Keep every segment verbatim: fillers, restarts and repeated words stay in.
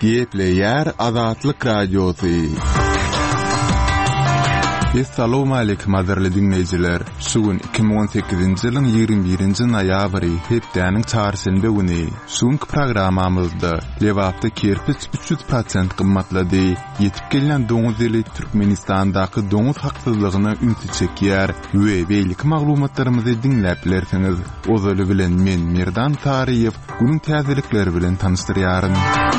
Gepleyer Azatlyk Radiosu. Assalamu alaykum aderli dinleyijiler. Sugun iki bin on sekizinji ýylyň ýygrimi birinji noýabry hepdeniň çarşembe güni suňky programamyzda Lewapda kerpiç üç yüz prosent gymmatlady. Ýetip gelen doňuz eli Türkmenistandaky doňuz haksyzlygyny ünsi çekýär we beýlik maglumatlarymyzy dinläp bilersiňiz. Ozaly bilen men Mirdan Tariýew günüň täzelikleri bilen tanışdyrýaryn.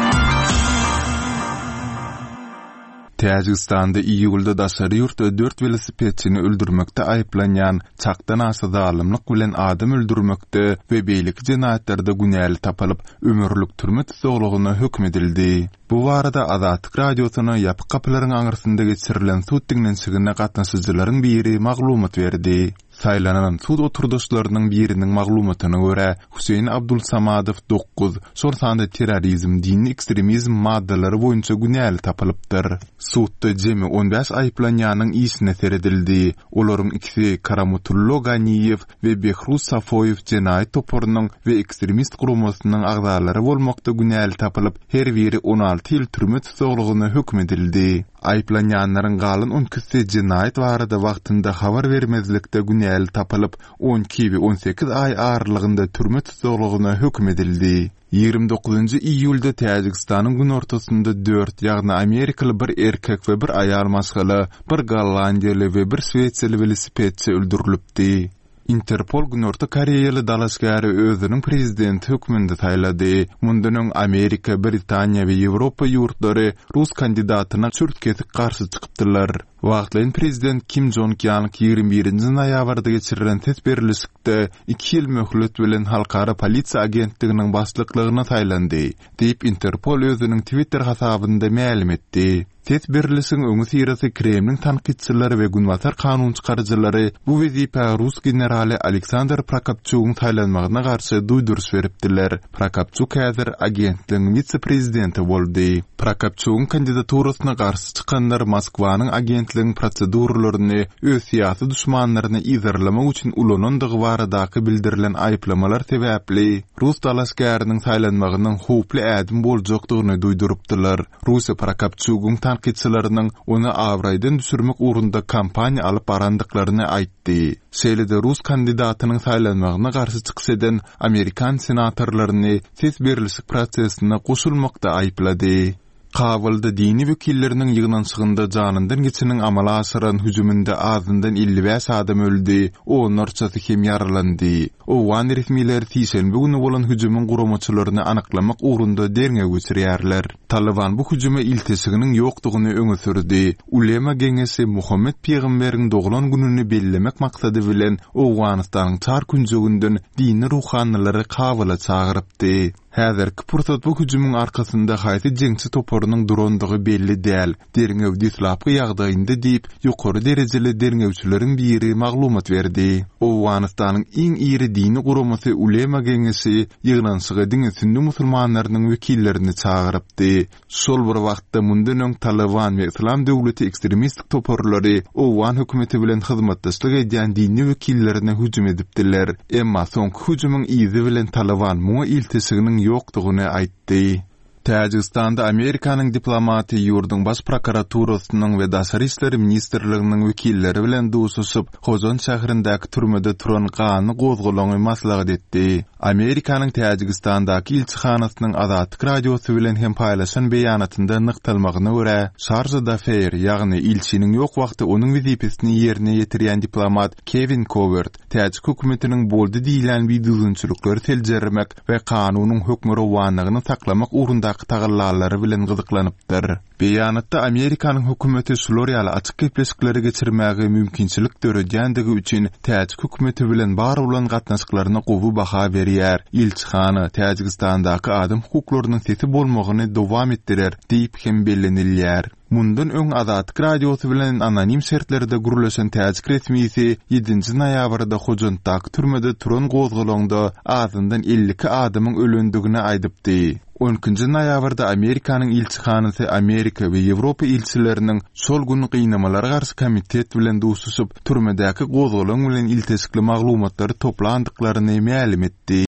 Täjikistanda iýulda daşary ýurtda dört velosipedçini öldürmekde aýplanýan çakdan asy zalymlyk bilen adam öldürmekde we beýlik jenaýatlerde günäli tapylyp ömürlük türme tutuklagyna hökm edildi. Bu barada Azatlyk radiosyna ýapyk kapylaryň aňyrsynda geçirilen sud dinlenşigine gatnaşyjylaryň biri maglumat berdi. Saylanan sud oturdaşlarynyň biriniň maglumatyna görä Huseýn Abdulsamadow dokuz şorsanda terrorizm, dini ekstremizm maddalary boýunça günäli tapylypdyr. Sudda jemi on beş aýplanýanyň isine seredildi. Olaryň ikisi Karamutullo Ganiýew we Behruz Safoýew jenaýat toporunyň we ekstremist guramasynyň agzalary bolmakda günäli tapylyp, her biri on alty ýyl türme tutuklagyna hökm edildi. Aýplanýanlaryň galyn on ikisi jenaýat barada wagtynda habar bermezlikde günäli tapylyp, on iki we on sekiz ay aralygynda türme tutuklagyna hökm edildi. ýygrimi dokuzunji iýulda Täjikistanyň gün ortasynda dört, ýagny Amerikaly bir erkek we bir aýal maşgaly, bir Gollandiýaly we bir Swetseli velosipedçi öldürilipdi. Interpol Günorta Koreýaly dalaşgary özüniň prezidenti hökmünde taýlady. Mundan Amerika, Britaniýa we Ýewropa ýurtlary Rus kandidatyna çürtketik garşy çykypdylar. Wagtlaýyn prezident Kim Jong-un ýygrimi birinji noýabrda geçirilen tesbirlisikde iki ýyl möhlet bilen halkara polisiýa agentliginiň başlyklygyna taýlandy, diýip Interpol özüniň Twitter hasabynda ma'lum etdi. Tesbirlisiň öňü sirasy Kremlin tanqidçilari we günwatar kanun çykarjylary bu wezipe Rus generali Aleksandr Prokopchukyň taýlanmagyna garşy duýduruş beripdiler. Prokopchuk häzir agentligiň vitse-prezidenti boldy. Prokopchukyň kandidaturasyna garşy çykanlar Moskwanyň agentligiň proseduralaryny öz syýasy düşmanlaryna izarlamak üçin ulanandygy baradaky bildirilen aýplamalar sebäpli Rus dalaşgarynyň taýlanmagynyň howply ädim boljakdygyny duýdurupdylar. Russiýa Prokopchukyň tanqidçilarynyň onu awraýdan düşürmek uğrunda kampaniýa alyp barandyklaryny aýtdy. Şeýle-de Rus kandidatynyň taýlanmagyna garşy çykyş eden Amerikan senatorlaryny tesbirlisik prosesine goşulmakda aýplady. Kabulda dini wekilleriniň ýygnanşygynda janyndan geçiniň amala aşyran hüjümünde azyndan elli beş adam öldü, onlarçasy hem ýaralandy. O wan resmiler tiýşenbe güni bolan hüjümüň guramaçylaryny anyklamak uğrunda derňe göçürýärler. Taliban bu hüjüme iltisiginiň ýokdugyny öňe sürdi. Ulema geňesi Muhammed Peýgamberiň doglan gününi bellemek maksady bilen Owganystanyň çar künjegünden dini ruhanylary kabula çagyrypdy. Häzirki pursat bu hüjümüň arkasynda haýsy jeňçi toporunyň durandygy belli däl. Derňew dislapky ýagdaýynda diýip ýokary derejeli derňewçileriň biri maglumat berdi. Owganystanyň iň iri dini guramasy Ulema geňesi ýygnanşyga dini sünni musulmanlarynyň wekillerini çagyrypdy. Şol bir wagtda mundan Taliban we Islam döwleti ekstremistik toporlary Owgan hökümeti bilen hyzmatdaşlyk edýän dini wekillerine hüjüm edipdiler. Emma soňky hüjümüň izi bilen Taliban muňa iltisiginiň ýokdugyny aýtdy. Täjikistanda Amerikanyň diplomaty ýurduň baş prokuraturasynyň we daşary işleri ministrliginiň wekilleri bilen duşuşyp, Hozan şäherindäki türmede turan gany gozgulany maslahat etdi. Amerikanyň Täjikistandaky elçihanasynyň Azatlyk radiosy bilen hem paýlaşan beýanatynda nykdalmagyna görä, şarjda fair, ýagny elçiniň ýok wagty onuň wezipesini ýerine ýetirýän diplomat Kevin Covert, Täjik hökümetiniň boldy diýilen biýdüzünçülükleri teljermek we kanunyň hökmüri wanlygyny saklamak uğrunda tagyllalary bilen gyzyklanypdyr. Beýanatda Amerikanyň hökümeti şular ýaly açyk gepleşikleri geçirmäge mümkinçilik döredýändigi üçin Täjik hökümeti bilen bar bolan gatnaşyklaryna gowy baha berýär. Elçihana Täjikistandaky adam hukuklarynyň sesi bolmagyny dowam etdirer diýip hem bellenilýär. Mundan öň Azatlyk radiosy bilen anonim şertlerde gurulaşan Täjik resmisi ýedinji noýabrda Hojantdaky türmede turan gozgulanda azyndan elli adamyň ölendigini aýdypdy. on ikinji noýabrda Amerikanyň elçihanasy Amerika we Ýewropa elçileriniň şol gün gynamalara garşy komitet bilen duşuşyp türmedäki gozgulan bilen iltesikli maglumatlary toplandyklaryny ma'lum etdi.